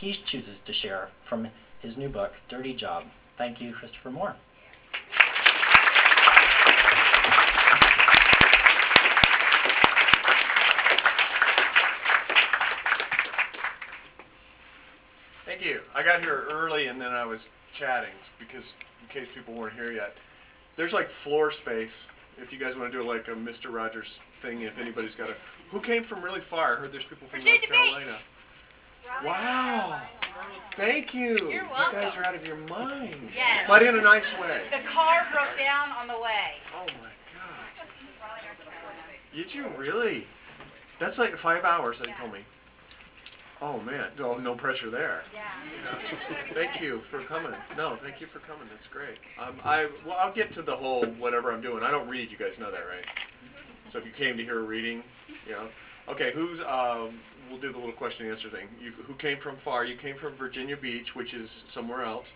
he chooses to share from his new book, Dirty Job. Thank you, Christopher Moore. Thank you. I got here early and then I was chatting because in case people weren't here yet. There's like floor space if you guys want to do like a Mr. Rogers thing, if anybody's got a... Who came from really far? I heard there's people from North Carolina. Wow. Thank you. You're welcome. You guys are out of your mind. Yes. But in a nice way. The car broke down on the way. Oh my God. Did you really? That's like 5 hours, they told me. Oh man, no pressure there. Yeah. Thank you for coming. No, thank you for coming. That's great. I'll get to the whole whatever I'm doing. I don't read. You guys know that, right? So if you came to hear a reading, you know. Okay, we'll do the little question and answer thing. Who came from far? You came from Virginia Beach, which is somewhere else.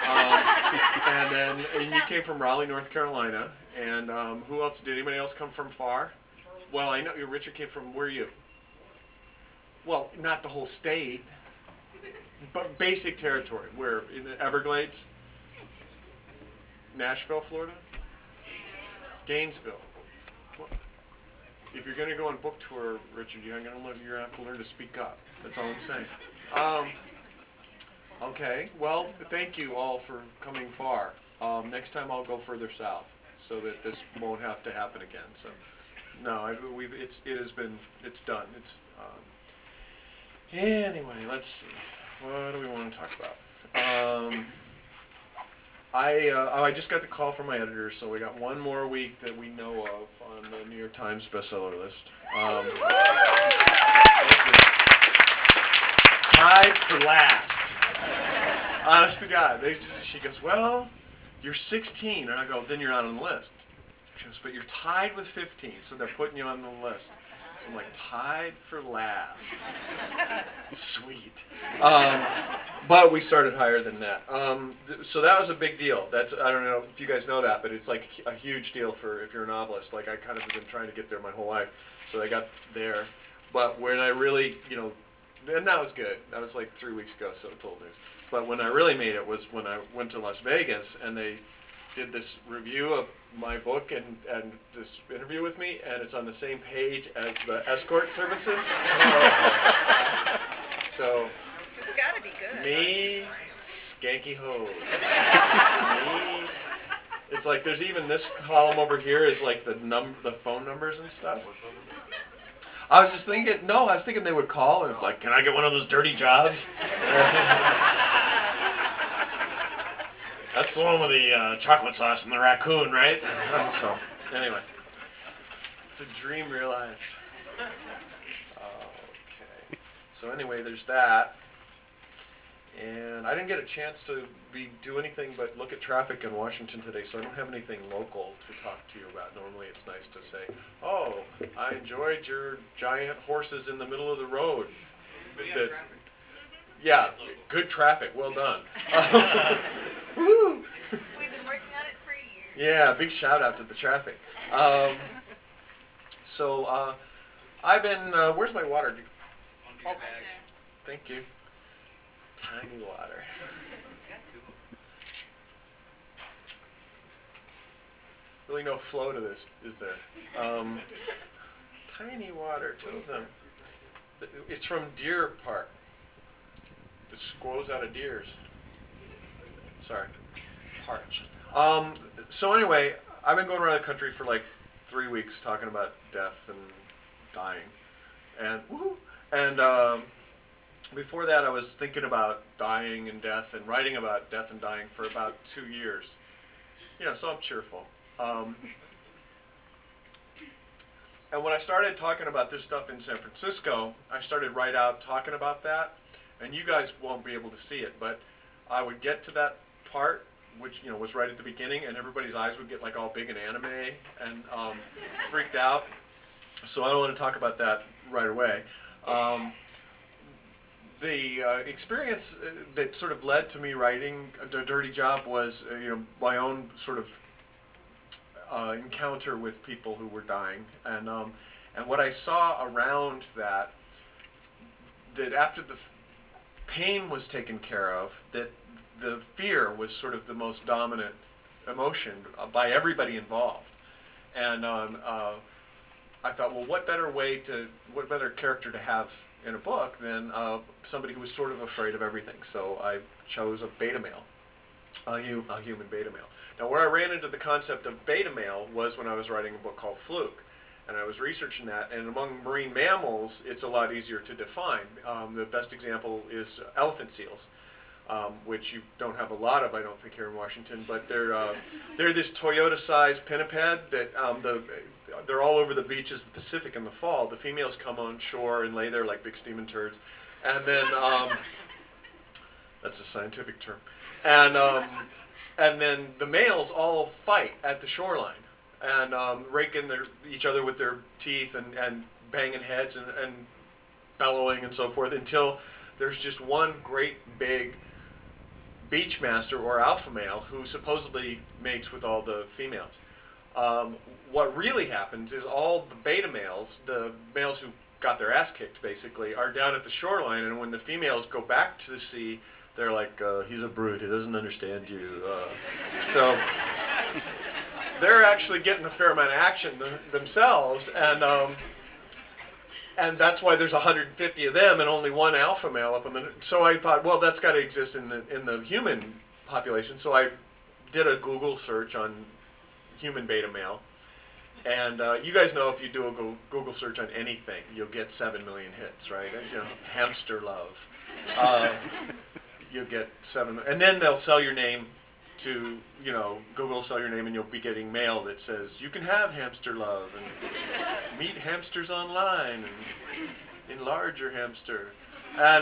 And you came from Raleigh, North Carolina. And who else? Did anybody else come from far? Well, I know Richard came from, where are you? Well, not the whole state, but basic territory. Where? In the Everglades? Nashville, Florida? Gainesville. Well, if you're going to go on book tour, Richard, you're going to have to learn to speak up. That's all I'm saying. Okay, well, thank you all for coming far. Next time I'll go further south so that this won't have to happen again. So, no, it's done. Anyway, let's see. What do we want to talk about? I just got the call from my editor, so we got one more week that we know of on the New York Times bestseller list. Tied for last. Honest to God. She goes, well, you're 16. And I go, then you're not on the list. She goes, but you're tied with 15, so they're putting you on the list. So I'm like, tied for last. Sweet. But we started higher than that. So that was a big deal. I don't know if you guys know that, but it's like a huge deal if you're a novelist. Like I kind of have been trying to get there my whole life. So I got there. But when I really, and that was good. That was like 3 weeks ago, so it's old news. But when I really made it was when I went to Las Vegas and they did this review of my book and this interview with me, and it's on the same page as the escort services. So It's got to be good. me, skanky hose. Me. It's like there's even this column over here is like the phone numbers and stuff. I was thinking they would call and like, can I get one of those dirty jobs? That's the one with the chocolate sauce and the raccoon, right? So, anyway. It's a dream realized. Okay. So anyway, there's that. And I didn't get a chance to do anything but look at traffic in Washington today, so I don't have anything local to talk to you about. Normally it's nice to say, oh, I enjoyed your giant horses in the middle of the road. Yeah, good traffic. Well done. We've been working on it for years. Yeah, big shout out to the traffic. So I've been, where's my water? Bag. Thank you. Tiny water. Really no flow to this, is there? Tiny water, two of them. It's from Deer Park. This grows out of deers. Sorry, parched. So anyway, I've been going around the country for like 3 weeks talking about death and dying, and before that I was thinking about dying and death and writing about death and dying for about 2 years. So I'm cheerful. And when I started talking about this stuff in San Francisco, I started right out talking about that, and you guys won't be able to see it, but I would get to that part, which was right at the beginning, and everybody's eyes would get like all big and anime and freaked out. So I don't want to talk about that right away. The experience that sort of led to me writing The Dirty Job was my own sort of encounter with people who were dying, and what I saw around that after pain was taken care of, that the fear was sort of the most dominant emotion by everybody involved. And I thought, well, what better character to have in a book than somebody who was sort of afraid of everything? So I chose a beta male, a human beta male. Now, where I ran into the concept of beta male was when I was writing a book called Fluke. And I was researching that, and among marine mammals, it's a lot easier to define. The best example is elephant seals, which you don't have a lot of, I don't think, here in Washington. But they're this Toyota-sized pinniped that they're all over the beaches of the Pacific in the fall. The females come on shore and lay there like big steaming turds, and then that's a scientific term, and then the males all fight at the shoreline. And raking each other with their teeth and banging heads and bellowing and so forth until there's just one great big beach master or alpha male who supposedly mates with all the females. What really happens is all the beta males, the males who got their ass kicked basically, are down at the shoreline, and when the females go back to the sea, they're like, he's a brute, he doesn't understand you. So they're actually getting a fair amount of action themselves, and that's why there's 150 of them and only one alpha male up on the. So I thought, well, that's got to exist in the human population. So I did a Google search on human beta male, and you guys know if you do a Google search on anything, you'll get 7 million hits, right? You know, hamster love. You'll get 7, and then they'll sell your name to, Google will sell your name and you'll be getting mail that says you can have hamster love and meet hamsters online and enlarge your hamster. And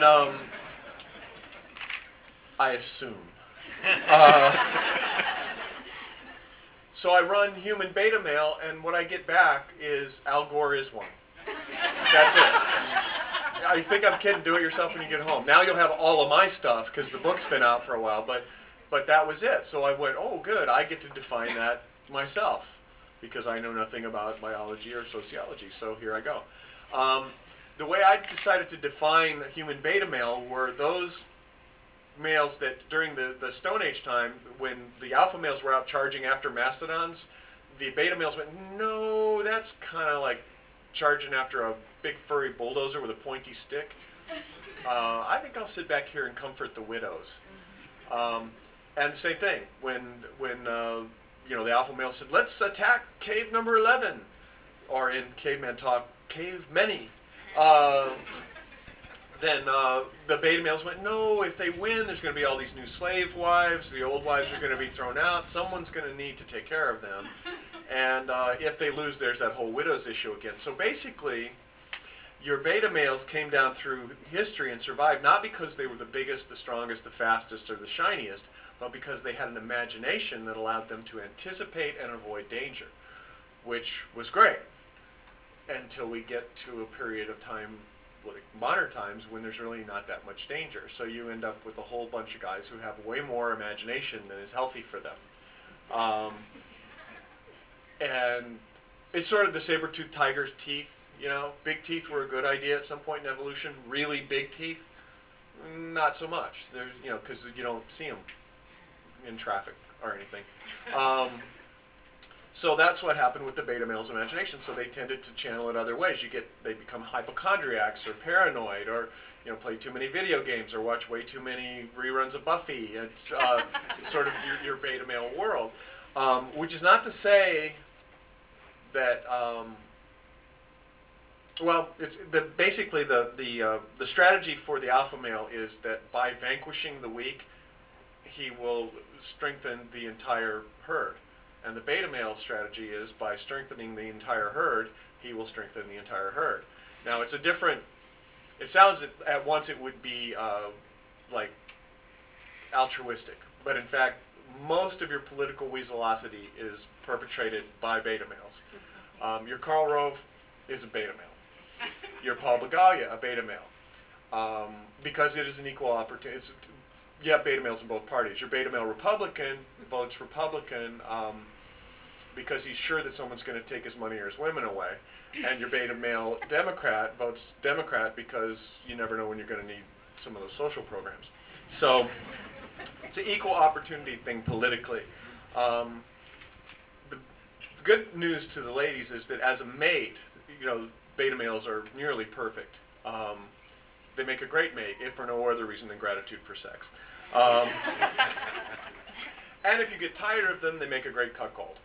I assume. So I run human beta male, and what I get back is Al Gore is one. That's it. I think I'm kidding. Do it yourself when you get home. Now you'll have all of my stuff because the book's been out for a while, but that was it. So I went, oh, good, I get to define that myself because I know nothing about biology or sociology, so here I go. The way I decided to define human beta male were those males that during the Stone Age time, when the alpha males were out charging after mastodons, the beta males went, no, that's kind of like charging after a big furry bulldozer with a pointy stick. I think I'll sit back here and comfort the widows. And the same thing, when the alpha male said, let's attack cave number 11, or in caveman talk, cave many, then the beta males went, no, if they win, there's going to be all these new slave wives, the old wives are going to be thrown out, someone's going to need to take care of them, and if they lose, there's that whole widows issue again. So basically, your beta males came down through history and survived not because they were the biggest, the strongest, the fastest, or the shiniest, but because they had an imagination that allowed them to anticipate and avoid danger, which was great until we get to a period of time, like modern times, when there's really not that much danger. So you end up with a whole bunch of guys who have way more imagination than is healthy for them. And it's sort of the saber-toothed tiger's teeth. Big teeth were a good idea at some point in evolution. Really big teeth, not so much. There's, because you don't see them in traffic or anything. So that's what happened with the beta male's imagination. So they tended to channel it other ways. They become hypochondriacs or paranoid, or play too many video games or watch way too many reruns of Buffy. It's sort of your beta male world, which is not to say that. Well, it's basically the strategy for the alpha male is that by vanquishing the weak, he will strengthen the entire herd. And the beta male strategy is by strengthening the entire herd, he will strengthen the entire herd. Now, it's a different. It sounds at once it would be like altruistic, but in fact, most of your political weaselosity is perpetrated by beta males. Your Karl Rove is a beta male. Your Paul Begalia, a beta male, because it is an equal opportunity. You have beta males in both parties. Your beta male Republican votes Republican because he's sure that someone's going to take his money or his women away. And your beta male Democrat votes Democrat because you never know when you're going to need some of those social programs. So it's an equal opportunity thing politically. The good news to the ladies is that as a mate, beta males are nearly perfect. They make a great mate, if for no other reason than gratitude for sex. And if you get tired of them, they make a great cuckold.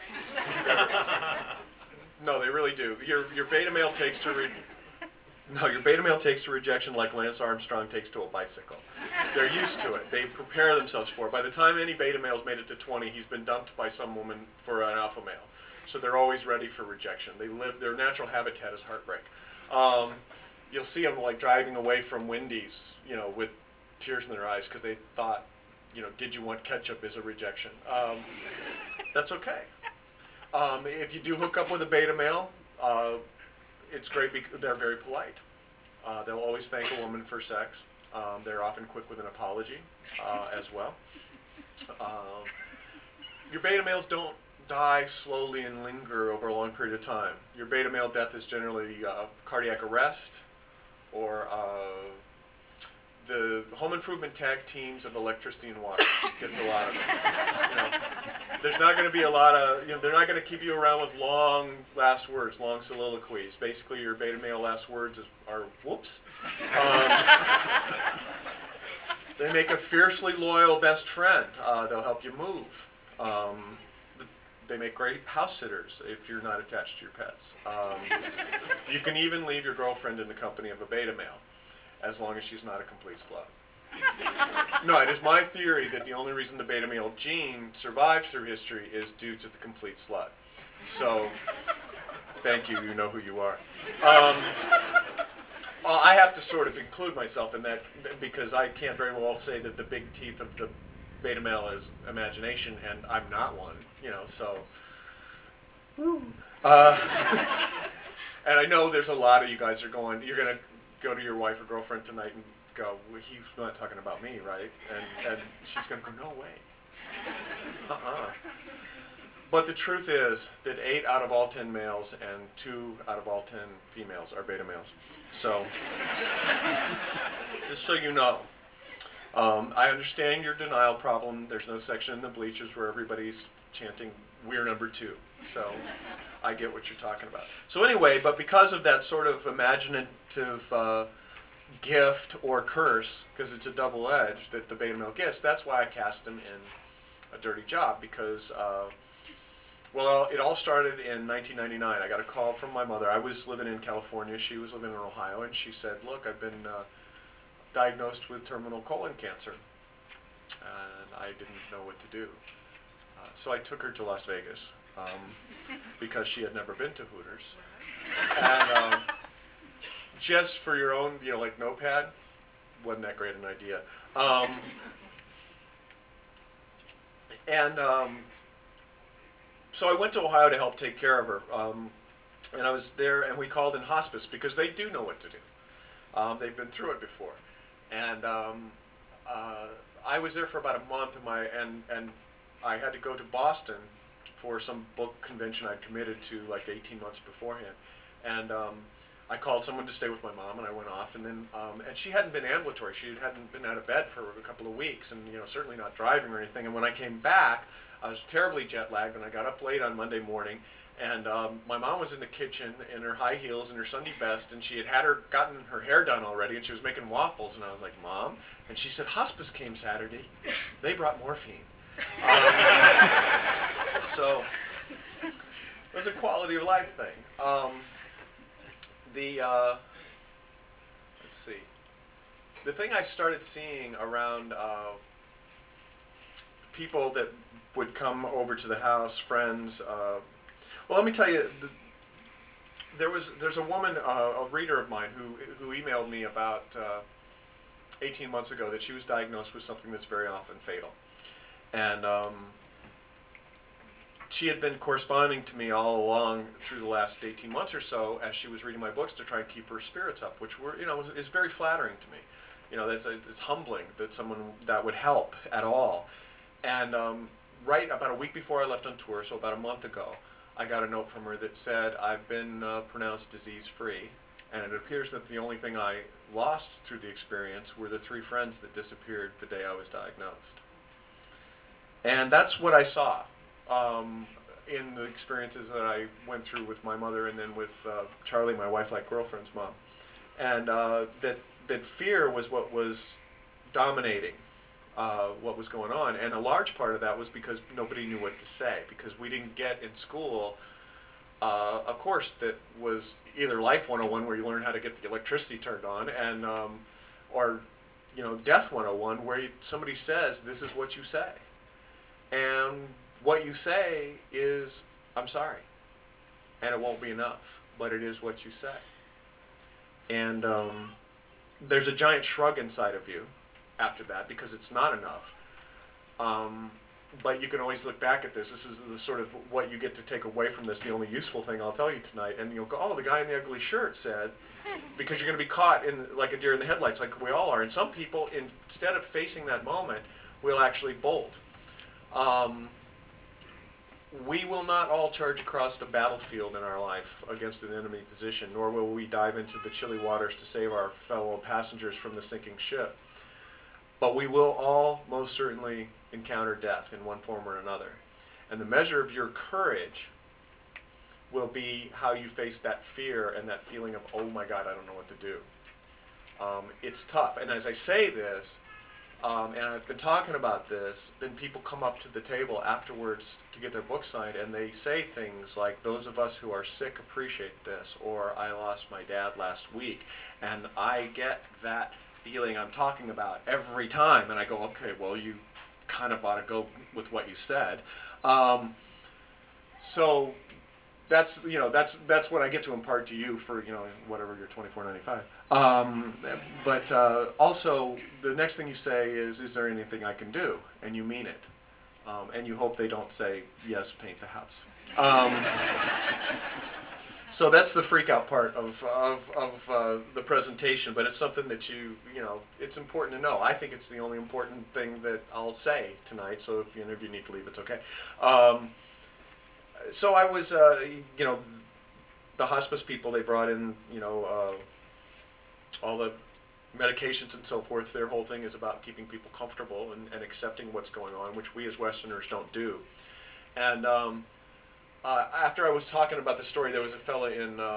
No, they really do. Your beta male takes to rejection like Lance Armstrong takes to a bicycle. They're used to it. They prepare themselves for it. By the time any beta male's made it to 20, he's been dumped by some woman for an alpha male. So they're always ready for rejection. Their natural habitat is heartbreak. You'll see them like driving away from Wendy's, with tears in their eyes because they thought, did you want ketchup is a rejection. That's okay. If you do hook up with a beta male, it's great because they're very polite. They'll always thank a woman for sex. They're often quick with an apology as well. Your beta males don't die slowly and linger over a long period of time. Your beta male death is generally cardiac arrest or the home improvement tag teams of electricity and water gets a lot of it. There's not going to be a lot of, they're not going to keep you around with long last words, long soliloquies. Basically, your beta male last words are whoops. They make a fiercely loyal best friend. They'll help you move. They make great house sitters if you're not attached to your pets. You can even leave your girlfriend in the company of a beta male, as long as she's not a complete slut. No, it is my theory that the only reason the beta male gene survives through history is due to the complete slut. So, thank you, you know who you are. Well, I have to sort of include myself in that because I can't very well say that the big teeth of the beta male is imagination, and I'm not one, so. And I know there's a lot of you guys are going, you're going to go to your wife or girlfriend tonight and go, well, he's not talking about me, right? And she's going to go, no way. But the truth is that 8 out of all 10 males and 2 out of all 10 females are beta males. So, just so you know. I understand your denial problem. There's no section in the bleachers where everybody's chanting, we're number 2. So, I get what you're talking about. So anyway, but because of that sort of imaginative gift or curse, because it's a double edge that the beta male gets, that's why I cast him in A Dirty Job, because, well, it all started in 1999. I got a call from my mother. I was living in California. She was living in Ohio, and she said, look, I've been diagnosed with terminal colon cancer, and I didn't know what to do. So I took her to Las Vegas because she had never been to Hooters. And just for your own, like notepad, wasn't that great an idea. So I went to Ohio to help take care of her. And I was there, and we called in hospice because they do know what to do. They've been through it before. And I was there for about a month, and I had to go to Boston for some book convention I'd committed to like 18 months beforehand. And I called someone to stay with my mom, and I went off. And then, and she hadn't been ambulatory. She hadn't been out of bed for a couple of weeks, and certainly not driving or anything. And when I came back, I was terribly jet lagged, and I got up late on Monday morning. And my mom was in the kitchen in her high heels and her Sunday best, and she had gotten her hair done already, and she was making waffles. And I was like, Mom? And she said, hospice came Saturday. They brought morphine. So it was a quality of life thing. Let's see. The thing I started seeing around people that would come over to the house, friends. Well, let me tell you, there's a woman, a reader of mine, who emailed me about 18 months ago that she was diagnosed with something that's very often fatal. And she had been corresponding to me all along through the last 18 months or so as she was reading my books to try and keep her spirits up, which is very flattering to me. It's humbling that someone that would help at all. And right about a week before I left on tour, so about a month ago, I got a note from her that said, I've been pronounced disease-free, And it appears that the only thing I lost through the experience were the 3 friends that disappeared the day I was diagnosed. And that's what I saw in the experiences that I went through with my mother and then with Charlie, my wife, like girlfriend's mom. And that fear was what was dominating what was going on. And a large part of that was because nobody knew what to say, because we didn't get in school a course that was either Life 101, where you learn how to get the electricity turned on, and or Death 101, where somebody says, this is what you say. And what you say is, I'm sorry. And it won't be enough, but it is what you say. And there's a giant shrug inside of you after that, because it's not enough. But you can always look back at this. This is the sort of what you get to take away from this, the only useful thing I'll tell you tonight. And you'll go, oh, the guy in the ugly shirt said, because you're going to be caught in like a deer in the headlights, like we all are. And some people, instead of facing that moment, will actually bolt. We will not all charge across the battlefield in our life against an enemy position, nor will we dive into the chilly waters to save our fellow passengers from the sinking ship. But we will all most certainly encounter death in one form or another. And the measure of your courage will be how you face that fear and that feeling of, oh my God, I don't know what to do. It's tough. And as I say this, and I've been talking about this, then people come up to the table afterwards to get their book signed, and they say things like, those of us who are sick appreciate this, or I lost my dad last week. And I get that feeling I'm talking about every time, and I go, okay, well, you kind of ought to go with what you said. So that's that's what I get to impart to you for whatever your $24.95. But also the next thing you say is there anything I can do? And you mean it, and you hope they don't say yes, paint the house. So that's the freak out part of the presentation, but it's something that it's important to know. I think it's the only important thing that I'll say tonight, so if any of you need to leave, it's okay. So I was, the hospice people, they brought in, all the medications and so forth. Their whole thing is about keeping people comfortable and accepting what's going on, which we as Westerners don't do. And after I was talking about the story, there was a fella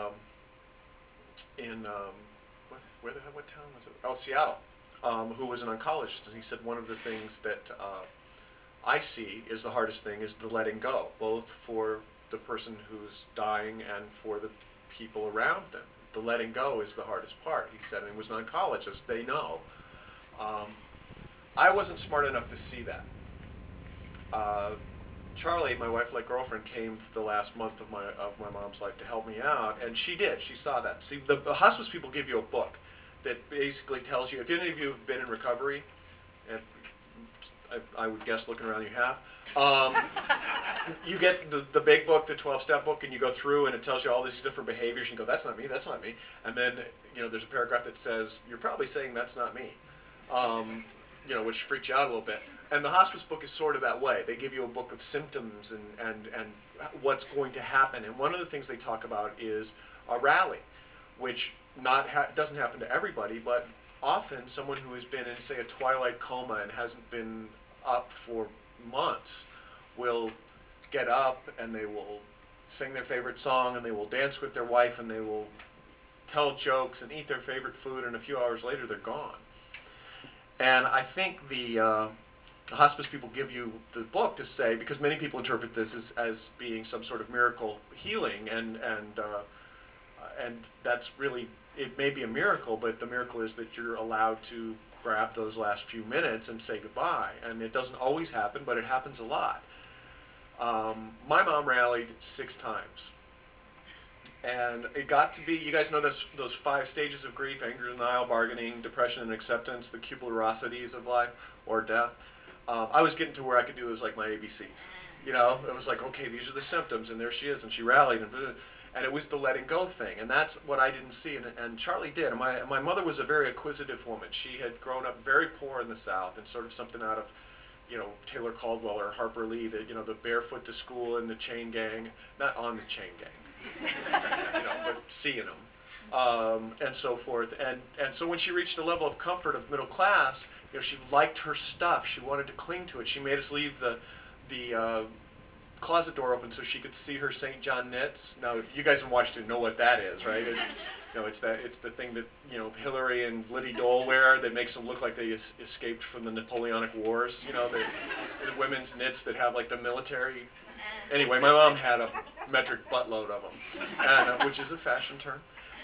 what town was it? Oh, Seattle, who was an oncologist, and he said one of the things that I see is the hardest thing is the letting go, both for the person who's dying and for the people around them. The letting go is the hardest part, he said, and he was an oncologist, they know. I wasn't smart enough to see that. Charlie, my wife, like girlfriend, came for the last month of my mom's life to help me out, and she did. She saw that. See, the hospice people give you a book that basically tells you, if any of you have been in recovery, and I would guess looking around you have, you get the big book, the 12-step book, and you go through and it tells you all these different behaviors, and you go, that's not me, that's not me. And then, there's a paragraph that says, you're probably saying that's not me, which freaks you out a little bit. And the hospice book is sort of that way. They give you a book of symptoms and what's going to happen. And one of the things they talk about is a rally, which doesn't happen to everybody, but often someone who has been in, say, a twilight coma and hasn't been up for months will get up and they will sing their favorite song and they will dance with their wife and they will tell jokes and eat their favorite food, and a few hours later they're gone. And I think the hospice people give you the book to say, because many people interpret this as being some sort of miracle healing, and that's really, it may be a miracle, but the miracle is that you're allowed to grab those last few minutes and say goodbye. And it doesn't always happen, but it happens a lot. My mom rallied 6 times. And it got to be, you guys know those 5 stages of grief: anger, denial, bargaining, depression, and acceptance, the Kubler-Rossities of life, or death. I was getting to where I could do those like my ABCs. It was like, okay, these are the symptoms, and there she is, and she rallied, and it was the letting go thing, and that's what I didn't see, and Charlie did. And my mother was a very acquisitive woman. She had grown up very poor in the South, and sort of something out of, Taylor Caldwell or Harper Lee, the barefoot to school and the chain gang, not on the chain gang, but seeing them. and so forth. And so when she reached a level of comfort of middle class, she liked her stuff. She wanted to cling to it. She made us leave the closet door open so she could see her St. John knits. Now, you guys in Washington know what that is, right? It's the thing that Hillary and Liddy Dole wear that makes them look like they escaped from the Napoleonic Wars. The women's knits that have like the military. Anyway, my mom had a metric buttload of them, and, which is a fashion term,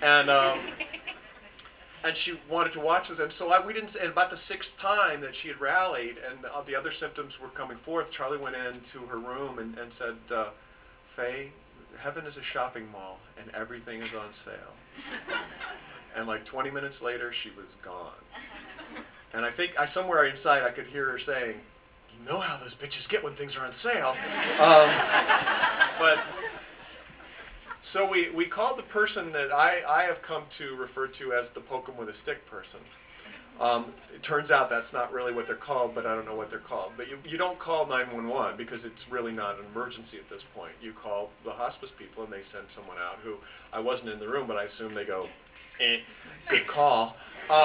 and she wanted to watch this, and so we didn't. And about the sixth time that she had rallied, and the other symptoms were coming forth, Charlie went into her room and said, "Faye, heaven is a shopping mall, and everything is on sale." And like 20 minutes later, she was gone. And I think somewhere inside I could hear her saying, "You know how those bitches get when things are on sale." But so we called the person that I have come to refer to as the poke 'em with a stick person. It turns out that's not really what they're called, but I don't know what they're called. But you don't call 911 because it's really not an emergency at this point. You call the hospice people and they send someone out who, I wasn't in the room, but I assume they go, good call.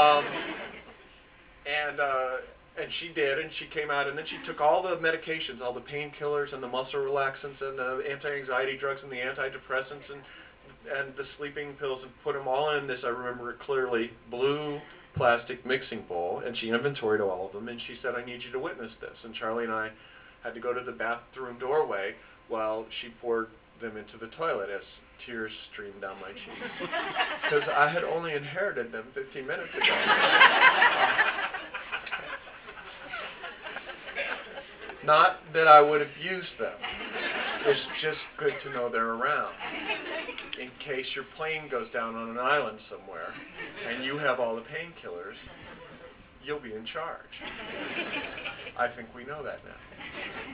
And she did, and she came out, and then she took all the medications, all the painkillers and the muscle relaxants and the anti-anxiety drugs and the antidepressants and the sleeping pills, and put them all in this, I remember it clearly, blue plastic mixing bowl, and she inventoried all of them, and she said, "I need you to witness this." And Charlie and I had to go to the bathroom doorway while she poured them into the toilet as tears streamed down my cheeks. Because I had only inherited them 15 minutes ago. Not that I would abuse them. It's just good to know they're around. In case your plane goes down on an island somewhere and you have all the painkillers, you'll be in charge. I think we know that now.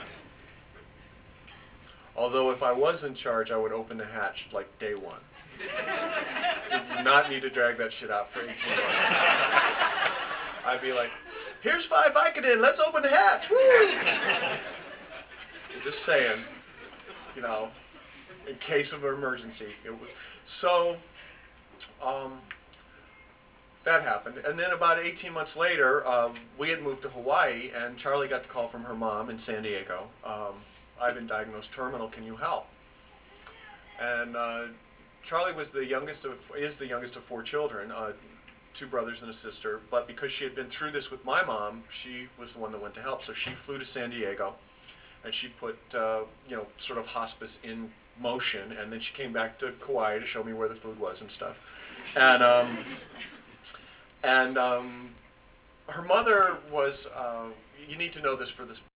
Although if I was in charge, I would open the hatch like day one. Did not need to drag that shit out for 18 months. I'd be like, "Here's 5 Vicodin, let's open the hatch, woo!" Just saying, in case of an emergency. So, that happened. And then about 18 months later, we had moved to Hawaii, and Charlie got the call from her mom in San Diego. "I've been diagnosed terminal, can you help?" And Charlie is the youngest of 4 children, 2 brothers and a sister, but because she had been through this with my mom, she was the one that went to help. So she flew to San Diego, and she put, sort of hospice in motion, and then she came back to Kauai to show me where the food was and stuff. And her mother was, you need to know this for this